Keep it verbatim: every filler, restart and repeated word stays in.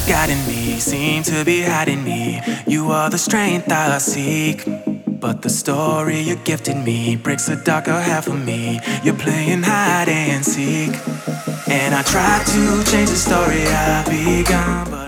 guiding me, seem to be hiding me. You are the strength I seek, but the story you gifted me breaks the darker half of me. You're playing hide and seek, and I try to change the story I've begun, but